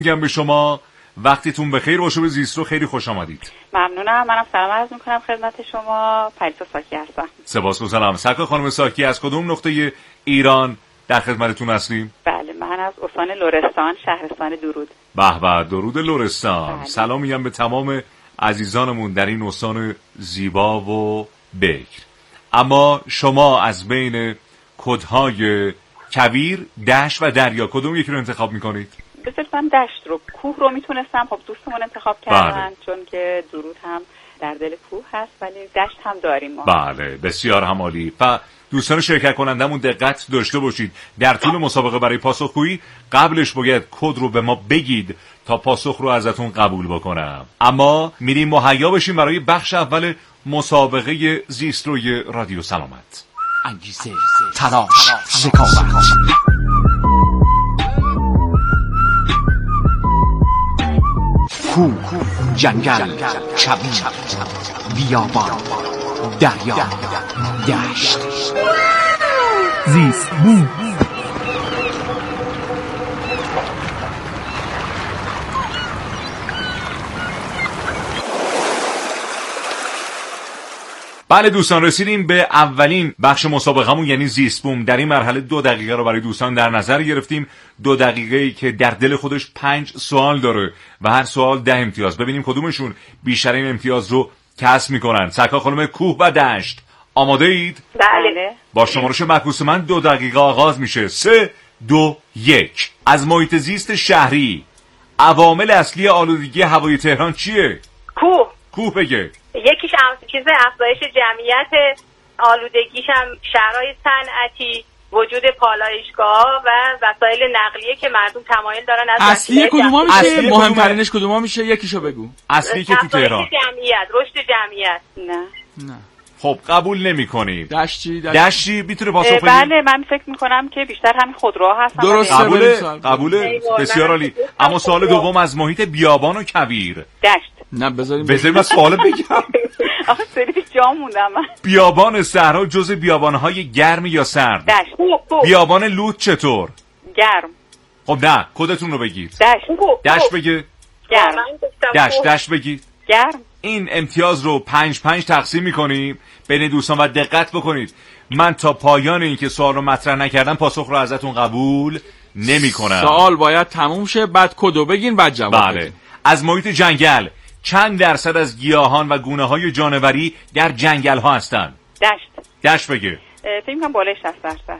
میگم به شما وقتیتون بخیر باشه. به زیسترو خیلی خوش آمدید. ممنونم. منم سلام عرض میکنم خدمت شما. پریسا ساکی هستم. سپاسگزارم. سرکار خانم ساکی از کدوم نقطه ایران در خدمتتون هستیم؟ بله، من از استان لرستان، شهرستان درود. به به، درود لرستان. بله. سلام میگم به تمام عزیزانمون در این استان زیبا و بکر. اما شما از بین کدهای کویر، دشت و دریا کدوم یکی رو انتخاب میکنید؟ بسیار من دشت رو، کوه رو میتونستم، خب دوستمون انتخاب کردن. بله. چون که درود هم در دل کوه هست ولی دشت هم داریم ما. بله، بسیار همالی. و دوستان شرکت کنندمون دقت داشته باشید، در طول مسابقه برای پاسخگویی قبلش باید کد رو به ما بگید تا پاسخ رو ازتون قبول بکنم. اما میریم مهیا بشیم برای بخش اول مسابقه زیستروی رادیو سلامت. انگیزه، تلاش، ذکاوت، کوه، جنگل، کویر، بیابان، دریا، دشت، زیست بوم. بله دوستان، رسیدیم به اولین بخش مسابقه‌مون یعنی زیست بوم. در این مرحله 2 دقیقه رو برای دوستان در نظر گرفتیم. 2 دقیقه‌ای که در دل خودش 5 سوال داره و هر سوال 10 امتیاز. ببینیم کدومشون بیشترین امتیاز رو کسب میکنن. سرکار خانم کوه و دشت، آماده اید؟ بله. با شمارش معکوس من 2 دقیقه آغاز میشه. 3، 2، 1. از محیط زیست شهری عوامل اصلی آلودگی هوای تهران چیه؟ کوه بگه. یکیش چیز افزایش جمعیت، آلودگیش هم شهرهای صنعتی، وجود پالایشگاه و وسایل نقلیه که مردم تمایل دارن از اصلی کدوما میشه؟ مهمترینش کدوما میشه؟ یکیشو بگو. اصلی که تو تهران جمعیت، رشد جمعیت. نه. خب قبول نمی‌کنید. دشتی میتونه پاسخ بده؟ بله، من فکر میکنم که بیشتر همین خودروها هستن. درسته. قبوله. بسیار عالی. اما سوال دوم از محیط بیابان و کویر. دشت. نه بذاریم من سوال بگم. آخه سری جا موندم من. بیابان صحرا جزء بیابان‌های گرم یا سرد؟ دشت. بیابان لوط چطور؟ گرم. خب نه، کدتون رو بگید. دشت بگه. گرم. دشت بگید. گرم. این امتیاز رو 5 تقسیم میکنیم بین دوستان و دقت بکنید. من تا پایان این که سوال رو مطرح نکردم پاسخ رو ازتون قبول نمی کنم. سوال باید تموم شه، بعد کدو بگین، بعد جواب بله. از محیط جنگل چند درصد از گیاهان و گونه های جانوری در جنگل ها هستن؟ دشت بگه. فکر کنم بالای 60%.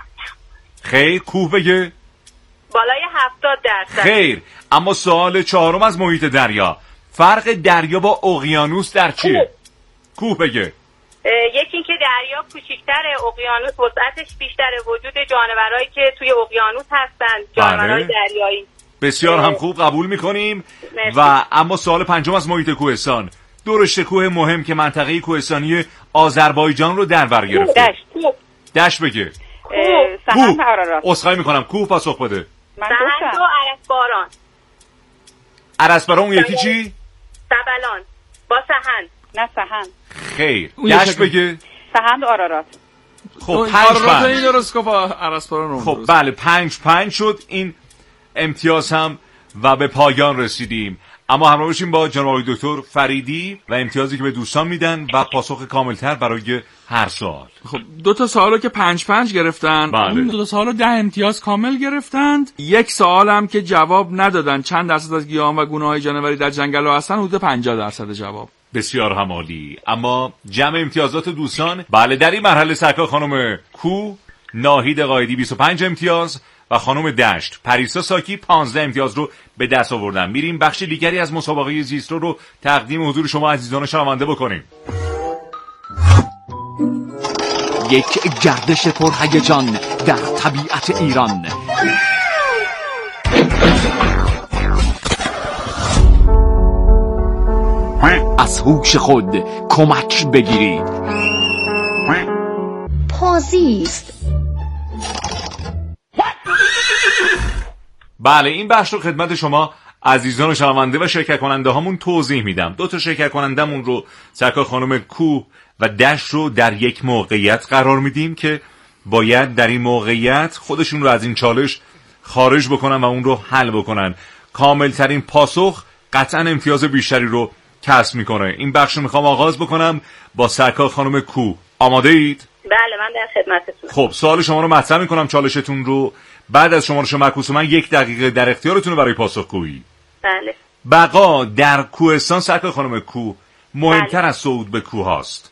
خیر. کوه بگه. بالای 70%. خیر. اما سوال چهارم از محیط دریا، فرق دریا با اقیانوس در چیه؟ کوه بگه. یکی این که دریا کوچیک‌تره، اقیانوس وسعتش بیشتره، وجود جانورایی که توی اقیانوس هستن، جانورای دریایی. بسیار هم خوب، قبول میکنیم. و اما سوال پنجم از محیط کوهستان، دو رشته کوه مهم که منطقه کوهستانی آذربایجان رو در بر گرفته. دشت بگه. سهند و آرارات. عذرخواهی میکنم، کوه پاسخ بده. سهند و عرسباران. عرسباران اون یکی چی؟ سبلان. با سهند. نه سهند. خیر. دشت بگه. سهند و آرارات. خب 5 این درست گفت. عرسباران. خب بله 5 شد این امتیاز هم و به پایان رسیدیم. اما همراه باشیم با جناب دکتر فریدی و امتیازی که به دوستان میدن و پاسخ کاملتر برای هر سوال. خب 2 سوالو که 5 گرفتن، بله. اون 2 سوالو 10 امتیاز کامل گرفتند. یک سوال هم که جواب ندادن، چند درصد از گیاهان و گونه‌های جانوری در جنگل ها هستن، حدود 50% جواب. بسیار همالی. اما جمع امتیازات دوستان، بله در این مرحله سرکار خانم کو ناهید قائدی 25 امتیاز و خانم دشت پریسا ساکی 15 امتیاز رو به دست آوردن. میریم بخش دیگری از مسابقه زیسترو رو تقدیم حضور شما عزیزان شنونده بکنیم. یک گردش پرهیجان در طبیعت ایران. از هوش خود کمک بگیرید. پازیست. بله این بخش رو خدمت شما عزیزان شنونده و شرکت کننده هامون توضیح میدم. 2 شرکت کنندمون رو سرکار خانم کو و دشت رو در یک موقعیت قرار میدیم که باید در این موقعیت خودشون رو از این چالش خارج بکنن و اون رو حل بکنن. کاملترین پاسخ قطعا امتیاز بیشتری رو کسب میکنه. این بخش رو میخوام آغاز بکنم با سرکار خانم کو. آماده اید؟ بله من در خدمتتونم. خب سوال شما رو مطرح میکنم، چالشتون رو. بعد از شمارش معکوس من 1 دقیقه در اختیارتونه برای پاسخگویی. بله. بقا در کوهستان سرکار خانم کو مهمتر از صعود به کوه هاست.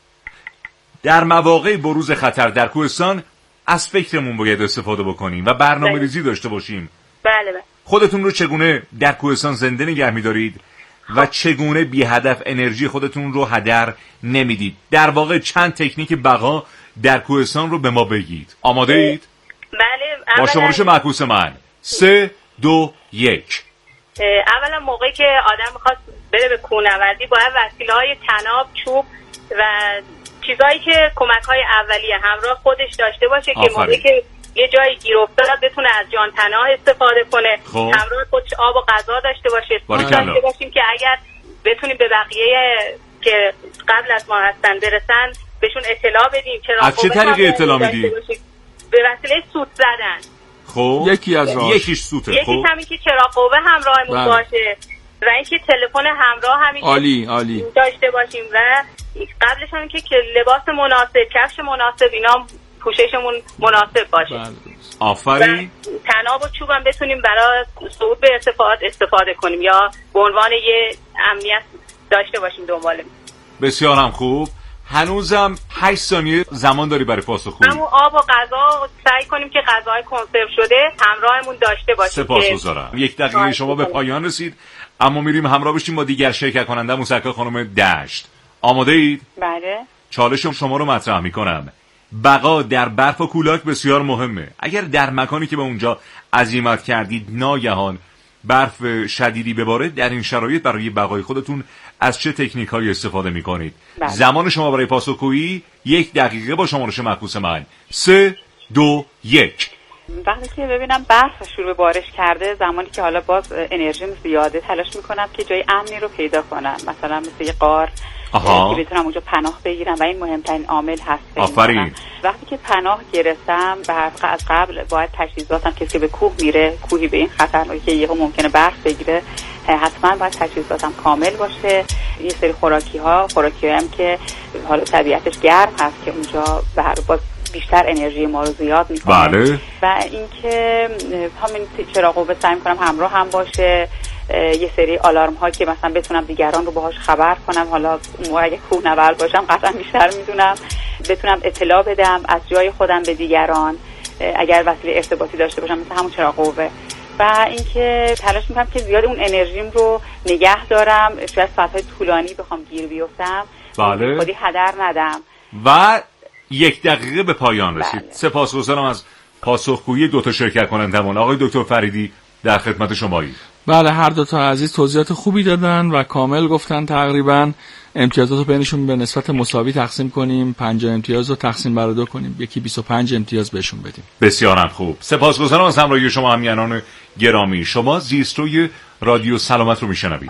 در مواقع بروز خطر در کوهستان از فکرمون باید استفاده بکنیم و برنامه‌ریزی داشته باشیم. بله. خودتون رو چگونه در کوهستان زنده نگه می‌دارید و چگونه بی هدف انرژی خودتون رو هدر نمیدید؟ در واقع چند تکنیک بقا در کوهستان رو به ما بگید. آماده اید؟ بله. با شمارش معکوس من 3 2 1. اولا موقعی که آدم میخواد بره به کوهنوردی باید وسیله‌های طناب، چوب و چیزایی که کمک‌های اولیه همراه خودش داشته باشه که موقعی که یه جایی گیر افتاد بتونه از جان پناه استفاده کنه. همراه خودش آب و غذا داشته باشه. داشته باشیم که اگر بتونیم به بقیه که قبل از ما هستن برسن بهشون اطلاع بدیم. از چه طریقی اطلاع میدیم؟ به وسیله سوت زدن. خب یکی از راهاش. یکیش سوته. یکی همین که چراغ قوه همراهمون باشه و اینکه تلفن همراه همین عالی داشته باشیم و قبلش هم که لباس مناسب، کفش مناسب، اینا پوششمون مناسب باشه. آفرین. طناب و چوب هم بتونیم برای صعود به استفاده کنیم یا به عنوان یه امنیت داشته باشیم دنبالمون. بسیار هم خوب. هنوزم 8 ثانیه زمان داری برای پاسخگویی. همون آب و غذا سعی کنیم که غذاهای کنسرو شده همراهمون داشته باشیم. سپاسگزارم. 1 دقیقه شما به پایان رسید، اما میریم همراه بشیم با دیگر شرکت کننده سرکار خانم دشت. آماده اید؟ بله. چالش شما رو مطرح میکنم. بقا در برف و کولاک بسیار مهمه. اگر در مکانی که به اونجا عزیمت کردید ناگهان برف شدیدی بباره، در این شرایط برای بقای خودتون از چه تکنیک هایی استفاده میکنید؟ بله. زمان شما برای پاسخگویی 1 دقیقه با شمارش معکوس من 3 2 1. وقتی که ببینم برف شروع به بارش کرده، زمانی که حالا باز انرژیم زیاده، تلاش میکنم که جای امنی رو پیدا کنم، مثلا مثل یه غار که بتونم اونجا پناه بگیرم و این مهمترین عامل هست. آفرین. وقتی که پناه گرفتم از قبل باید تجهیزاتم، کسی که به کوه میره، کوهی به این خطرناکه که یهو ممکنه برف بگیره، حتما باید تجهیزاتم کامل باشه. یه سری خوراکی هم که حالا طبیعتش گرم هست که اونجا باز بیشتر انرژی ما رو زیاد میکنه. بله. و اینکه همین چراغ قوه سعی میکنم همراه هم باشه. یه سری آلارم ها که مثلا بتونم دیگران رو باهاش خبر کنم، حالا اگه کوهنورد باشم قطعا بیشتر میدونم، بتونم اطلاع بدم از جای خودم به دیگران اگر وسیله ارتباطی داشته باشم مثل همون چراغ قوه. و اینکه تلاش میکنم که زیاد اون انرژیم رو نگه دارم، شاید ساعت‌های طولانی بخوام گیر بیفتم بله. خودی هدر ندم. و 1 دقیقه به پایان رسید. بله. سپاسگزارم از پاسخگویی 2 تا شرکت کنندمون. آقای دکتر فریدی در خدمت شمایید. بله، هر 2 تا عزیز توضیحات خوبی دادن و کامل گفتن. تقریبا امتیازات رو بینشون به نسبت مساوی تقسیم کنیم، 50 امتیاز رو تقسیم بر 2 کنیم، یکی 25 امتیاز بهشون بدیم. بسیار خوب. سپاسگزارم از همراهی شما همیهنان گرامی. شما زیستروی رادیو سلامت رو میشنوید.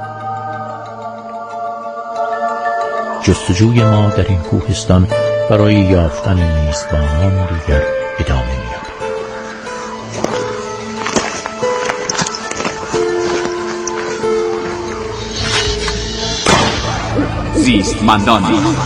جستجوی ما در این کوهستان برای یافتن میزبانان دیگر ادامه می‌یابد. زیستمندان.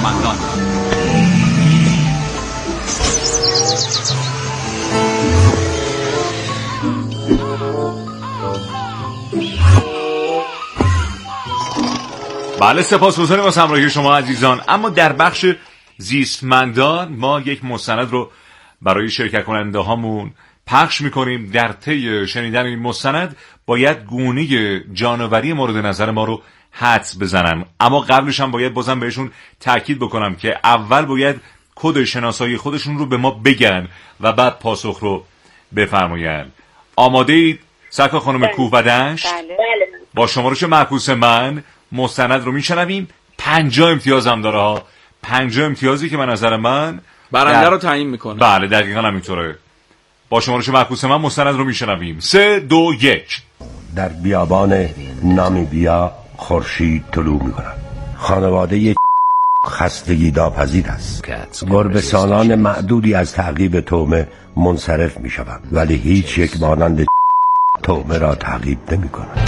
بله، سپاسگزاریم از همراهی شما عزیزان. اما در بخش زیستمندان ما یک مستند رو برای شرکت کننده هامون پخش میکنیم. در طی شنیدن این مستند باید گونه جانوری مورد نظر ما رو حدس بزنن، اما قبلش هم باید بازم بهشون تاکید بکنم که اول باید کد شناسایی خودشون رو به ما بگن و بعد پاسخ رو بفرمایند. آماده اید سرکار خانم کوه و دشت؟ بله. با شمارش معکوس من مستند رو میشنویم. 50 امتیاز هم داره ها. 50 امتیازی که به نظر من برنده رو تعیین میکنه. بله دقیقاً همینطوره. با شمارش معکوس من مستند رو میشنویم. 3 2 1. در بیابان نامیبیا خورشید طلوع می‌کند. خانواده خستگی ناپذیر است. گربه‌سالان معدودی از تعقیب طعمه منصرف می‌شوند، ولی هیچ یک مانند طعمه را تعقیب نمی کند.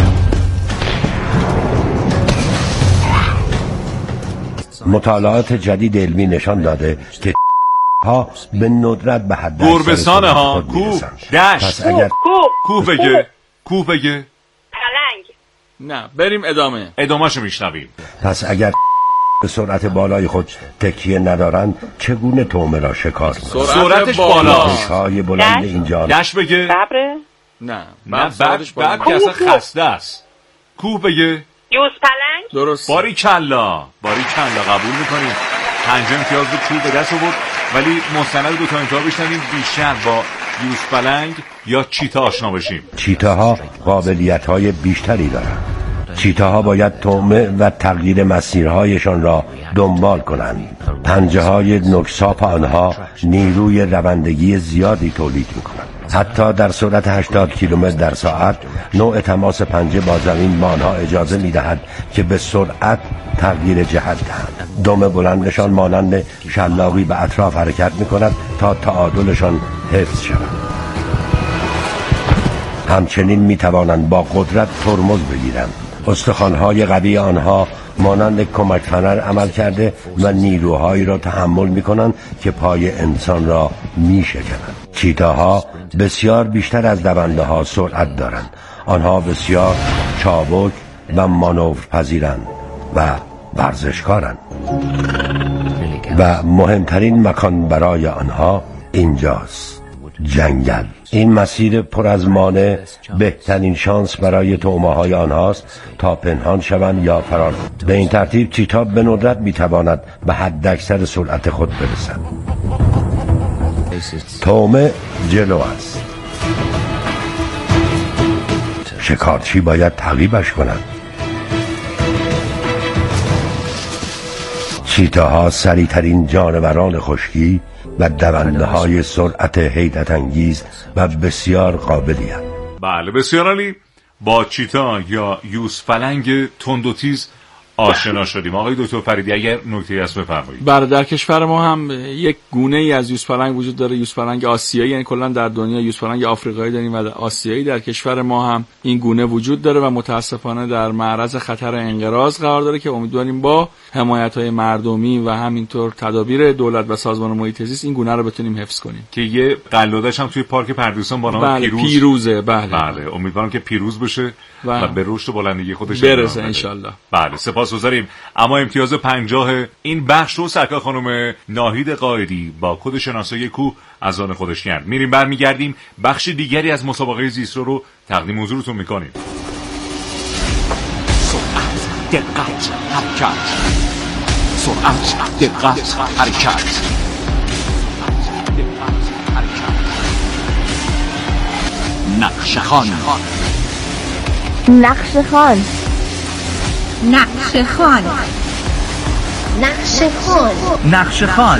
مطالعات جدید علمی نشان داده که ها به ندرت به حد گربه‌سانه ها کوه دشت پس اگر کوه بگه پلنگ. نه بریم ادامه‌شو میشنویم. پس اگر به سرعت بالای خود تکیه ندارند چگونه طعمه را شکار کنند؟ سرعتش بالاست. های بلند اینجا دشت بگه ببره. نه بعد که اصلا خسته است. کوه بگه یوز پلنگ. درست. باریکلا قبول میکنیم. 5 امتیاز رو کوه به دست آورد، ولی مستند 2 تا امتیاز بشنویم بیشتر با یوزپلنگ یا چیتا آشنا بشیم. چیتاها قابلیت‌های بیشتری دارند. چیتاها باید طعمه و تغییر مسیرهایشان را دنبال کنند. پنجه‌های نکساپ آنها نیروی روندگی زیادی تولید می‌کنند. حتی در سرعت 80 کیلومتر در ساعت نوع تماس پنجه با زمین به آنها اجازه می‌دهد که به سرعت تغییر جهت دهند. دم بلندشان مانند شلاقی به اطراف حرکت می‌کند تا تعادلشان حفظ شود. همچنین می‌توانند با قدرت ترمز بگیرند. استخوان‌های قوی آنها مانند کمک فنر عمل کرده و نیروهایی را تحمل می‌کنند که پای انسان را می‌شکنند. چیتاها بسیار بیشتر از دونده‌ها سرعت دارند. آنها بسیار چابک و مانورپذیرند و ورزشکارند و مهمترین مکان برای آنها اینجاست، جنگل. این مسیر پر از مانع بهترین شانس برای طعمه‌های آنهاست تا پنهان شوند یا فرار کنند. به این ترتیب چیتا به ندرت میتواند به حداکثر سرعت خود برسد. طعمه جلو است. شکارچی باید تعقیبش کند. چیتاها سریع‌ترین جانوران خشکی و دونده‌های سرعت حیرت انگیز و بسیار قابلی هستند. بله بسیار عالی. با چیتا یا یوزپلنگ تند و تیز آشنا شدیم. آقای دکتر فریدی اگر نکته‌ای هست بفرمایید. بله در کشور ما هم یک گونه ای از یوزپلنگ وجود داره، یوزپلنگ آسیایی، یعنی کلا در دنیا یوزپلنگ آفریقایی داریم و آسیایی. در کشور ما هم این گونه وجود داره و متاسفانه در معرض خطر انقراض قرار داره که امیدواریم با حمایت‌های مردمی و همینطور تدابیر دولت و سازمان محیط زیست این گونه رو بتونیم حفظ کنیم. که یه قلادش هم توی پارک پردوستان با نام پیروزه. بله امیدوارم که پیروز بشه و به رشد و بلندگی خودش برسه ان شاءالله. بله سپاسگزاریم. اما امتیاز 50 این بخش رو سرکار خانم ناهید قائدی با کد شناسایی کوه از آن خودش کرد. میریم برمیگردیم بخش دیگری از مسابقه زیست رو تقدیم حضورتون میکنیم. سرعت، دقت، حرکت. سرعت، دقت، حرکت. نقشه‌خوان. نقشه‌خوان. نقشه‌خوان. نقشه‌خوان. نقشه‌خوان.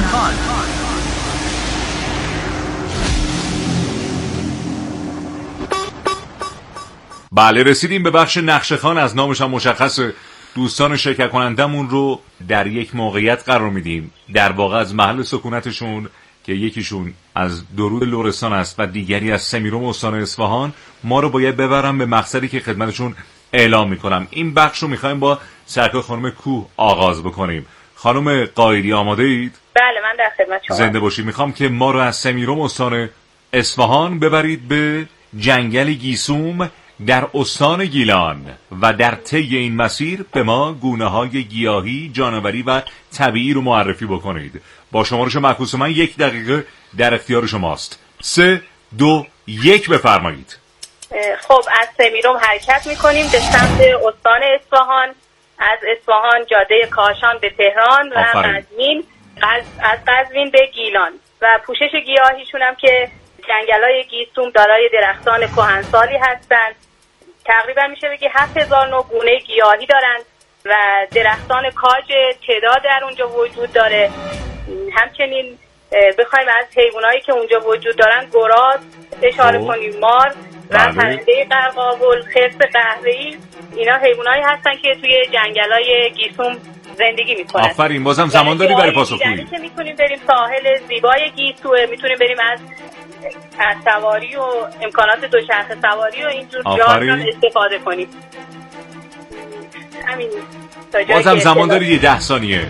بله رسیدیم به بخش نقشه‌خوان. از نامش هم مشخصه. دوستان شرکت کنندمون رو در یک موقعیت قرار میدیم، در واقع از محل سکونتشون که یکیشون از درود لرستان است و دیگری از سمیرم استان اصفهان، ما رو باید ببرن به مقصدی که خدمتشون اعلام میکنم. این بخش رو میخوایم با سرکار خانم کوه آغاز بکنیم. خانم قائدی آماده اید؟ بله من در خدمت شما. زنده باشید. میخوام که ما رو از سمیرم استان اصفهان ببرید به جنگل گیسوم در استان گیلان و در طی این مسیر به ما گونه‌های گیاهی، جانوری و طبیعی رو معرفی بکنید. با شمارش معکوس من 1 دقیقه در اختیار شماست. 3 2 1 بفرمایید. خب از سمیرم حرکت میکنیم به سمت استان اصفهان. از اصفهان جاده کاشان به تهران و قزوین، از قزوین به گیلان و پوشش گیاهیشون هم که جنگل‌های گیسوم دارای درختان کهنسالی هستند. تقریبا میشه بگی 7000 نوع گونه گیاهی دارند و درختان کاج تعداد در اونجا وجود داره. همچنین بخوایم از حیوانایی که اونجا وجود دارن گراز اشاره کنیم، مار و پرنده قرقاول، خرس قهوه‌ای، اینا حیوانایی هستن که توی جنگل‌های گیسوم زندگی میکنن. آفرین. بازم زمان داری برای پاسخگویی. که میتونیم بریم ساحل زیبای گیسوه، میتونیم بریم از از سواری و امکانات دوچرخه سواری و اینجور جاها استفاده کنیم. همین. بازم زمان داری یه 10 ثانیه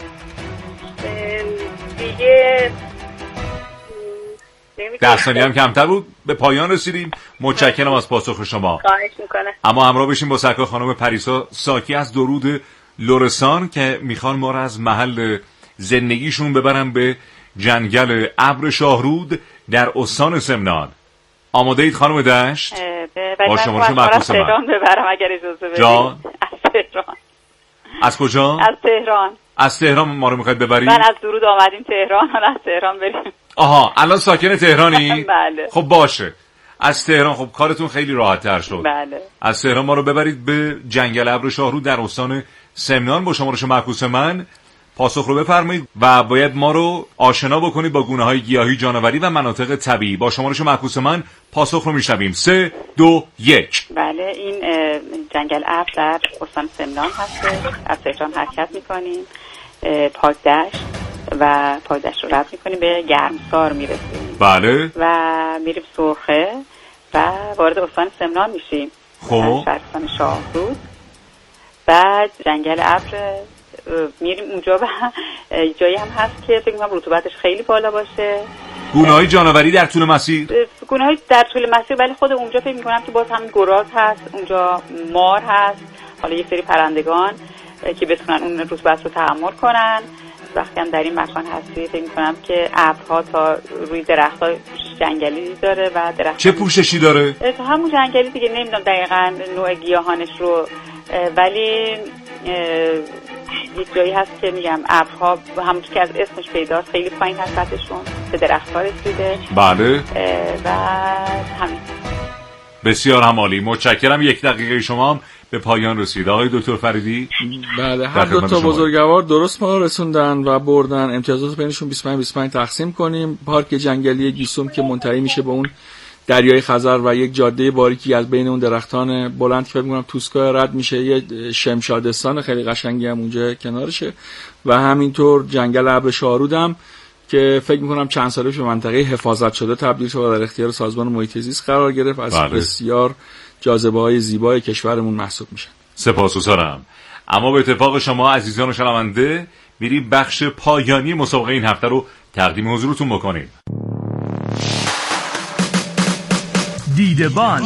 دیگه. 10 ثانیه هم کمتر بود. به پایان رسیدیم. متشکرم از پاسخ شما. خواهش میکنه. اما همراه بشیم با سرکار خانم پریسا ساکی از درود لرستان که میخوان ما را از محل زندگیشون ببرن به جنگل ابر شاهرود در استان سمنان. آماده اید خانم دشت؟ با شمارش معکوس من ببرم اگر اجازه بدید. جان؟ از تهران. از کجا؟ از تهران. از تهران ما رو میخواید ببرید؟ من از درود آمدیم تهران، حالا از تهران بریم. آها الان ساکن تهرانی؟ بله. خب باشه. از تهران خب کارتون خیلی راحت تر شد. بله. از تهران ما رو ببرید به جنگل ابر شاهرود در استان سمنان. با شمارش معکوس من پاسخ رو بفرمایید و باید ما رو آشنا بکنید با گونه‌های گیاهی، جانوری و مناطق طبیعی. با شمارش معکوس من پاسخ رو میشنویم. 3 2 1. بله، این جنگل ابر در استان سمنان هست. از تهران حرکت می‌کنیم، پاکدشت و پاکدشت رو رد می‌کنیم به گرمسار میرسیم. بله. و میریم سرخه و وارد استان سمنان میشیم. خب شهرستان شاهرود. بعد جنگل ابر میریم اونجا و جایی هم هست که فکر می‌کنم رطوبتش خیلی بالا باشه. گونه‌های جانوری در طول مسیر؟ گونه‌های در طول مسیر، ولی خود اونجا فکر می‌کنم که باز هم گراز هست، اونجا مار هست، حالا یه سری پرندگان که بتونن اون رطوبت رو تحمل کنن. وقتی هم در این مکان هستی فکر می‌کنم که ابرها تا روی درخت‌ها جنگلی داره و درخت چه پوششی داره؟ تا همون جنگلی دیگه، نمیدونم دقیقاً نوع گیاهانش رو، ولی یک جایی هست که میگم ابرها همونطور که از اسمش پیداست خیلی پایین هست سطحشون، به درخت‌ها رسیده. بله. و همین. بسیار هم عالی. متشکرم. 1 دقیقه شما هم به پایان رسید. آقای دکتر فریدی؟ بله، هر دو تا بزرگوار درست ما رسوندن و بردن. امتیازات بینشون 25 تقسیم کنیم. پارک جنگلی گیسوم که منتهی میشه به اون دریای خزر و یک جاده باریکی از بین اون درختان بلند که فکر می‌کنم توسکا رد میشه، یه شمشادستان خیلی قشنگی هم اونجا کنارشه. و همینطور جنگل ابر شاهرودم که فکر می‌کنم چند ساله به منطقه حفاظت شده تبدیل شده و در اختیار سازمان محیط زیست قرار گرفت. از بسیار جاذبه‌های زیبای کشورمون محسوب میشن. سپاسگزارم. اما به اتفاق شما عزیزان و شنونده میریم بخش پایانی مسابقه این هفته رو تقدیم حضورتون بکنیم. دیدبان.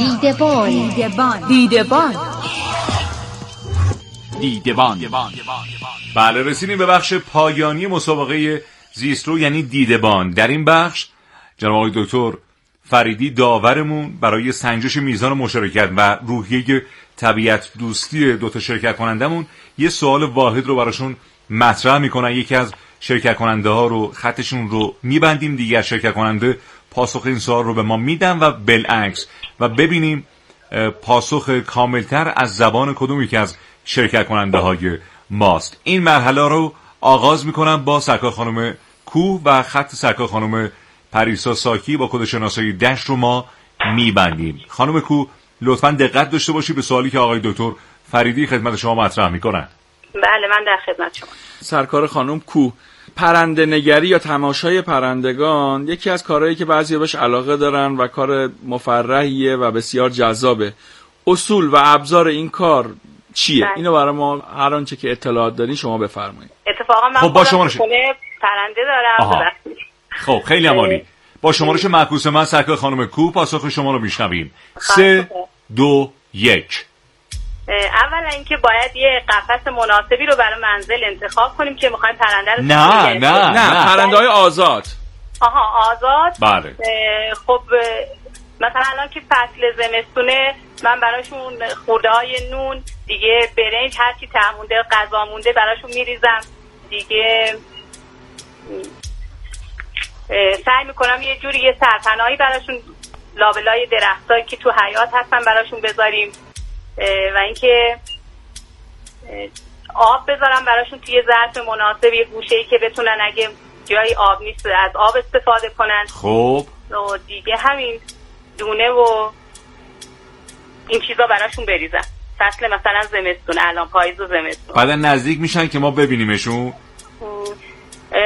بله، رسیدیم به بخش پایانی مسابقه زیسترو یعنی دیدبان. در این بخش جناب آقای دکتر فریدی داورمون برای سنجش میزان مشارکت و روحیه طبیعت دوستی دو تا شرکت کنندمون یه سوال واحد رو براشون مطرح میکنن. یکی از شرکت کننده ها رو خطشون رو میبندیم، دیگر شرکت کننده پاسخ این سوال رو به ما میدن و بالعکس، و ببینیم پاسخ کاملتر از زبان کدوم یکی از شرکت کننده های ماست. این مرحله رو آغاز میکنم با سرکار خانم کوه و خط سرکار خانم پریسا ساکی با کد شناسایی دشت رو ما میبندیم. خانم کوه لطفاً دقت داشته باشی به سوالی که آقای دکتر فریدی خدمت شما مطرح میکنن. بله، من در خدمت شما. سرکار خانم کوه، پرنده نگری یا تماشای پرندگان یکی از کارهایی که بعضی بهش علاقه دارن و کار مفرحیه و بسیار جذابه. اصول و ابزار این کار چیه؟ اینو برای ما هر آنچه که اطلاعات دارین شما بفرمایید. اتفاقا من با شمارش پرنده دارم. خب خیلی عالی. با شمارش معکوس من سرکار خانم کوه پاسخ شما رو میشنویم. 3 2 1. اولا اینکه باید یه قفس مناسبی رو برای منزل انتخاب کنیم که میخوایم پرنده رو نه پرنده‌های آزاد. آزاد. بله. خب مثلا الان که فصل زمستونه من براشون خورده‌های نون دیگه، برنج، هر چی مونده، غذا مونده براشون میریزم دیگه. سعی میکنم یه جوری یه سرپناهی براشون لابلای درختایی که تو حیاط هستن براشون بذاریم و اینکه آب بذارم براشون توی ظرف مناسب، یه گوشه‌ای که بتونن اگه جای آب نیست از آب استفاده کنن. خب دیگه همین دونه و این چیزا براشون بریزم. فصل مثلا زمستون، الان پاییز و زمستون بعد نزدیک میشن که ما ببینیمشون.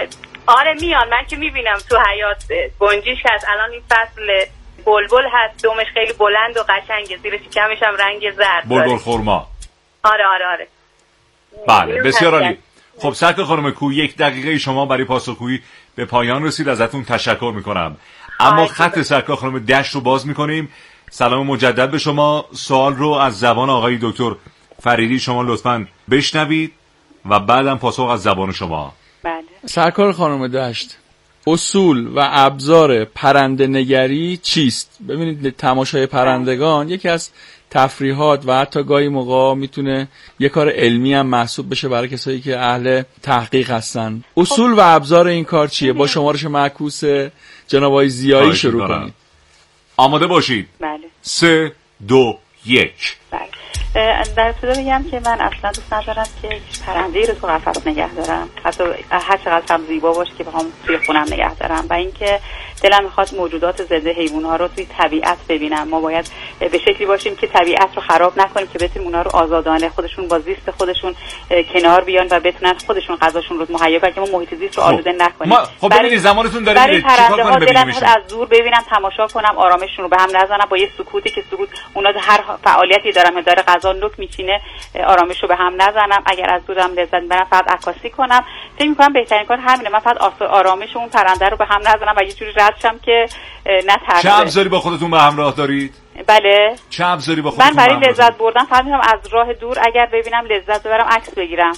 آره میان، من که میبینم تو حیات گنجیش هست، الان این فصل بلبل هست، دومش خیلی بلند و قشنگه، زیر شکمش هم رنگ زرد بلبل خرما. آره بله بسیار عالی. خب سرکار خانم کوهی، 1 دقیقه شما برای پاسخگویی به پایان رسید، ازتون تشکر میکنم. اما خط سرکار خانم دشت رو باز میکنیم. سلام مجدد به شما. سوال رو از زبان آقای دکتر فریدی شما لطفاً بشنوید و بعدم پاسخ از زبان شما. بله. سرکار خانم دشت، اصول و ابزار پرنده نگری چیست؟ ببینید تماشای پرندگان یکی از تفریحات و حتی گاهی موقع میتونه یه کار علمی هم محسوب بشه برای کسایی که اهل تحقیق هستن. اصول و ابزار این کار چیه؟ با شمارش معکوس جناب آقای زیایی شروع کنید. آماده باشید. بله. 3 2 1. بله. در ابتدا بگم که من اصلا دوست ندارم که پرنده‌ای رو تو قفس نگه دارم، حتی هر چقدر هم زیبا باشه که بخوام توی خونم نگه دارم. و اینکه دلم میخواد موجودات زنده، حیوانات رو توی طبیعت ببینم. ما باید به شکلی باشیم که طبیعت رو خراب نکنیم، که بتونیم اونها رو آزادانه خودشون با زیست خودشون کنار بیان و بتونن خودشون غذاشون رو مهیا کنن، که ما محیط زیست رو آلوده نکنیم. خب ببینید زمانتون داره میره، چیکار کنم؟ دلم میخواد از دور ببینم، تماشا کنم، آرامششون رو به هم نزنم، با یه سکوتی که سکوت اونا هر فعالیتی دارن، داره غذا نوک میچینه، آرامش رو به هم نزنم. اگر از دورم لذت میبرم فقط عکاسی کنم. فکر میکنم بهترین کار همینه، من فقط آرامش اون پرنده رو به هم نزنم و یه جوری رد شم که نه ترسه. چه ابزاری با خودتون به همراه دارید؟ بله. چه ابزاری با خودتون؟ من برای لذت بردن فقط میتونم از راه دور اگر ببینم لذت ببرم عکس بگیرم.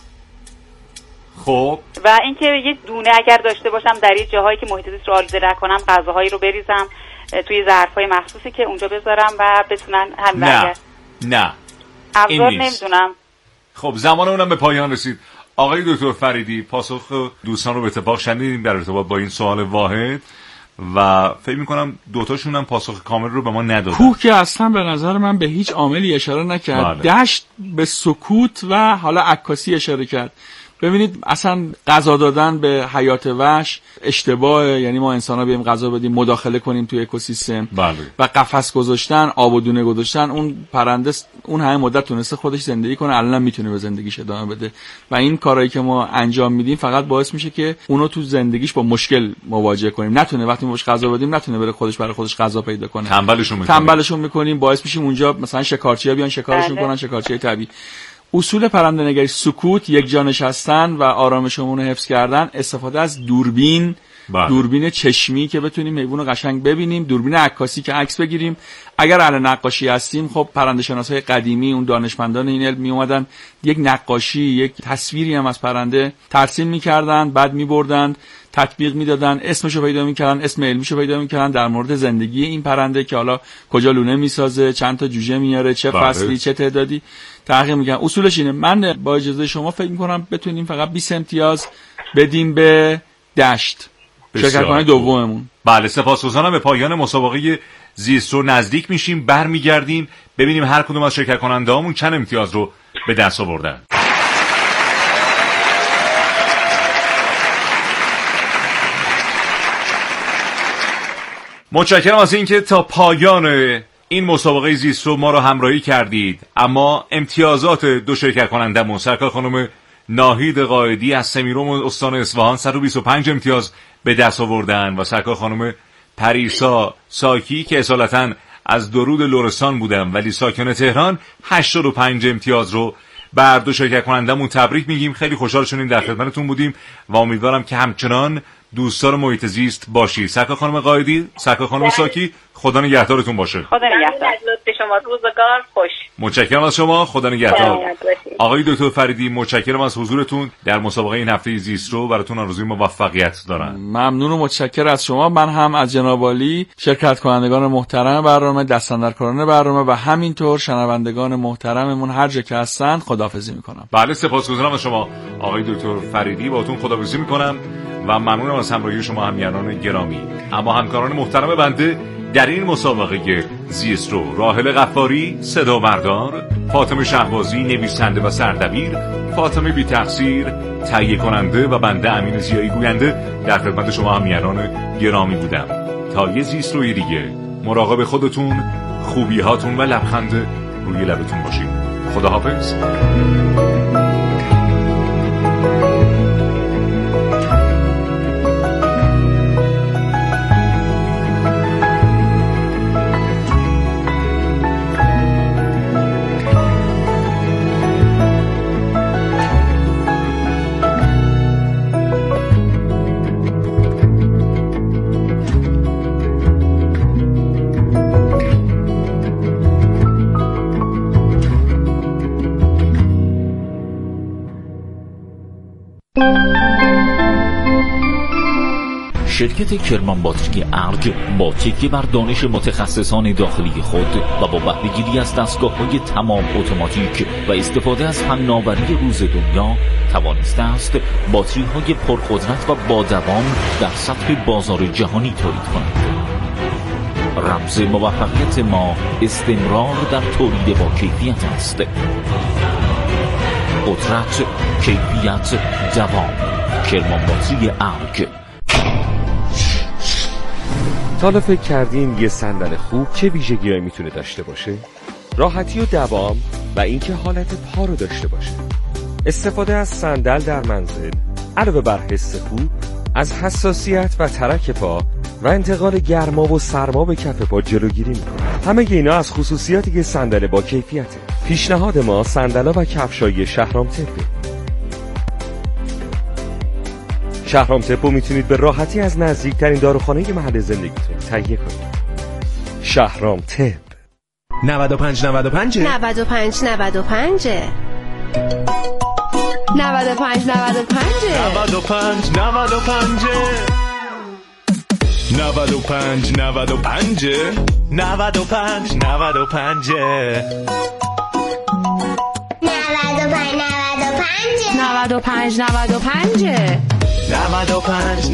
خب و اینکه یه دونه اگر داشته باشم در یه جاهایی که محیط زیست رو آلوده نکنم، غذاهایی رو بریزم توی ظرفای مخصوصی که اونجا بذارم و بتونن همین. نه ابزار نمیدونم. خب زمان اونم به پایان رسید. آقای دکتر فریدی، پاسخ دوستان رو به اتفاق شنیدیم در ارتباط با این سوال واحد و فکر می‌کنم دوتاشون هم پاسخ کامل رو به ما ندادن. کوه که اصلا به نظر من به هیچ عاملی اشاره نکرد. دشت به سکوت و حالا عکاسی اشاره کرد. ببینید اصلا غذا دادن به حیات وحش اشتباهه، یعنی ما انسان‌ها بیایم غذا بدیم، مداخله کنیم توی اکوسیستم. بله. و قفس گذاشتن، آب و دونه گذاشتن، اون پرنده اون همه مدت تونسته خودش زندگی کنه، الان میتونه به زندگیش ادامه بده و این کارهایی که ما انجام میدیم فقط باعث میشه که اونو تو زندگیش با مشکل مواجه کنیم. نتونه وقتی ما بهش غذا بدیم نتونه برای خودش غذا پیدا کنه. تنبلشون میکنیم، باعث میشیم اونجا مثلا شکارچی‌ها بیان شکارشون کنن، شکارچی‌های طبیعی. اصول پرنده نگری: سکوت، یک جا نشستن و آرامشمون رو حفظ کردن، استفاده از دوربین، دوربین چشمی که بتونیم حیوان رو قشنگ ببینیم، دوربین عکاسی که عکس بگیریم. اگر اهل نقاشی هستیم، خب پرنده شناسای قدیمی، اون دانشمندان این علم می اومدن یک نقاشی، یک تصویری هم از پرنده ترسیم می‌کردن، بعد می‌بردن تطبیق میدادن، اسمشو پیدا می‌کردن، اسم علمیشو پیدا می‌کردن، در مورد زندگی این پرنده که حالا کجا لونه میسازه، چند تا جوجه میاره، چه فصلی، چه تعدادی تحقیق می‌کنن. اصولش اینه. من با اجازه شما فکر می‌کنم بتونیم فقط 20 امتیاز بدیم به دشت، شرکت کننده دوممون. بله، سپاسگزارم. به پایان مسابقه زیست رو نزدیک میشیم، برمیگردیم ببینیم هر کدوم از شرکت کننده‌هامون چند امتیاز رو به دست آوردن. متشکرم از اینکه تا پایان این مسابقه زیست رو ما رو همراهی کردید. اما امتیازات دو شرکت کننده‌مون، سرکار خانم ناهید قائدی از سمیروم استان اصفهان 125 امتیاز به دست آوردن و سرکار خانم پریسا ساکی که اصالتاً از درود لرستان بودن ولی ساکن تهران 85 امتیاز رو بر دو شرکت کنندمون تبریک میگیم. خیلی خوشحال شدیم در خدمتتون بودیم و امیدوارم که همچنان دوستدار محیط زیست باشید. سرکار خانم قائدی، سرکار خانم ساکی، خدا نگهدارتون باشه. خدا نگهدار. لطف شما، روزگار خوش. متشکرم از شما، خدا نگهدار. آقای دکتر فریدی، متشکرم از حضورتون در مسابقه این هفته زیست رو. براتون آرزوی موفقیت دارم. ممنون و متشکر از شما. من هم از جناب عالی، شرکت کنندگان محترم برنامه، دستاندرکاران برنامه و همینطور شنوندگان محترممون هر جا که هستن خداحافظی میکنم. بله، سپاسگزارم از شما آقای دکتر فریدی. باهاتون خداحافظی میکنم و ممنونم از همراهی شما همیهنان گرامی. اما همکاران محترم بنده در این مسابقه زیست رو: راحل غفاری صدا بردار، فاطمه شهبازی نویسنده و سردبیر، فاطمه بی تقصیر تهیه کننده و بنده امین زیایی گوینده در خدمت شما همیهنان گرامی بودم. تا یه زیست روی دیگه مراقب خودتون، خوبی هاتون و لبخند روی لبتون باشید. خداحافظ. شرکت کرمان باتری ارگ با تکیه بر دانش متخصصان داخلی خود و با بهره‌گیری از دستگاه‌های تمام اتوماتیک و استفاده از فناوری روز دنیا توانسته است باتری‌های پرقدرت و با دوام در سطح بازار جهانی تولید کند. رمز موفقیت ما استمرار در تولید با کیفیت است. قدرت، کیفیت، دوام. کرمان باتری ارگ. تا حالا فکر کردین یه صندل خوب چه ویژگی‌هایی میتونه داشته باشه؟ راحتی و دوام و اینکه حالت پا رو داشته باشه. استفاده از صندل در منزل علاوه بر حس خوب از حساسیت و ترک پا و انتقال گرما و سرما به کف پا جلوگیری میکنه. همه اینا از خصوصیاتی که صندل با کیفیته. پیشنهاد ما صندلا و کفشای شهرام تپه. شهرام تپو میتونید به راحتی از نزدیکترین داروخانه محل زندگیتون تهیه کنید. شهرام تپ 95 95 95 95 95 95 95 95 95 95 95 95 95 95 95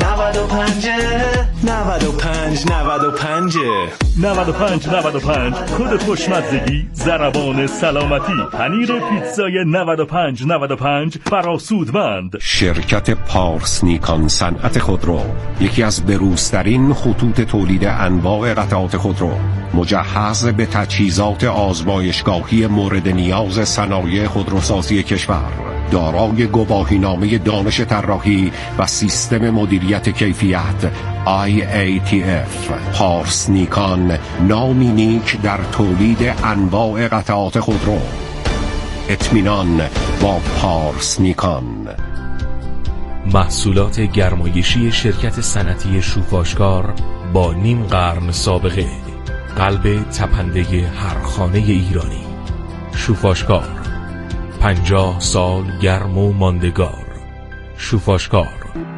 95 کد خوشمزگی ضربان سلامتی پنیر پیتزای 95 برا سودمند. شرکت پارس نیکان صنعت خودرو یکی از بروزترین خطوط تولید انواع قطعات خودرو مجهز به تجهیزات آزمایشگاهی مورد نیاز صنایع خودروسازی کشور دارای گواهینامه دانش طراحی و سیستم مدیریت کیفیت IATF. پارس نیکان نامی نیک در تولید انواع قطعات خودرو. اطمینان با پارس نیکان. محصولات گرمایشی شرکت صنعتی شوفاشکار با نیم قرن سابقه، قلب تپنده هر خانه ایرانی. شوفاشکار 50 سال گرم و ماندگار. شوفاشکار.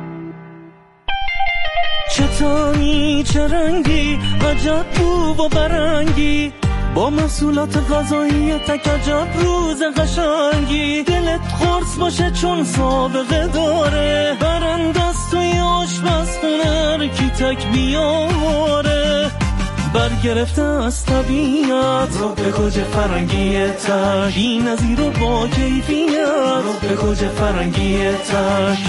چطوری چه رنگی عجب بو و برنگی با محصولات غذایی تک عجب روز قشنگی دلت خورس باشه چون سابقه داره برندست توی آشپزخونه کی تک بیاره برگرفته از طبیعت رو به گوجه فرنگی تک بی نظیر و با کیفیت رو به گوجه فرنگی تک.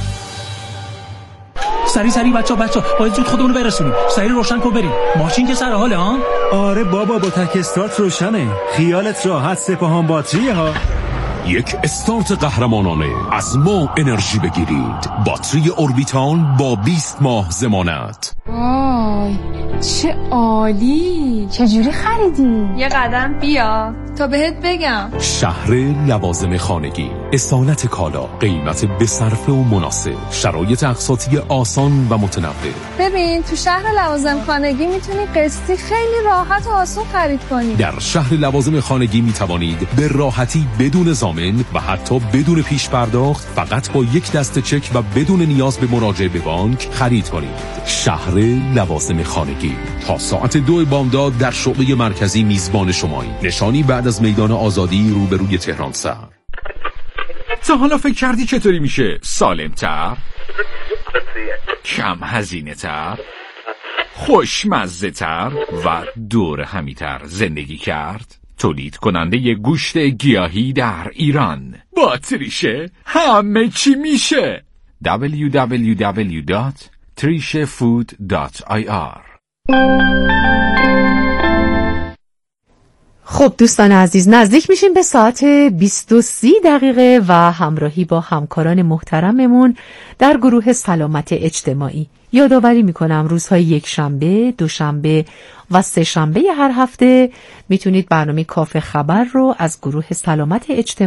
سری بچه باید زود خودمونو برسونیم. سری روشن کن بریم. ماشین که سر حاله ها؟ آره بابا با تک استارت روشنه. خیالت راحت سپاهان باتریه ها. یک استارت قهرمانانه از ما انرژی بگیرید. باتری اوربیتال با 20 ماه ضمانت. وای چه عالی. چجوری خریدی؟ یه قدم بیا تا بهت بگم. شهر لوازم خانگی، اصالت کالا، قیمت بصرفه و مناسب، شرایط اقساطی آسان و متنوع. ببین تو شهر لوازم خانگی میتونی قسطی خیلی راحت و آسون خرید کنی. در شهر لوازم خانگی میتوانید به راحتی بدون ضامن و حتی بدون پیش پرداخت فقط با یک دسته چک و بدون نیاز به مراجعه به بانک خرید کنید. شهر لوازم خانگی تا ساعت 2 بامداد در شعبه مرکزی میزبان شماییم. نشانی بعد از میدان آزادی روبروی تهران سر. تا حالا فکر کردی چطوری میشه سالم‌تر، کم هزینه‌تر، خوشمزه‌تر و دور همی‌تر زندگی کرد؟ تولید کننده گوشت گیاهی در ایران باتریشه همه چی میشه. www.trishefood.ir. خب دوستان عزیز نزدیک میشیم به ساعت 20:30 و همراهی با همکاران محترممون در گروه سلامت اجتماعی. یادآوری میکنم روزهای یکشنبه، دوشنبه و سه‌شنبه هر هفته میتونید برنامه کافه خبر رو از گروه سلامت اجتماعی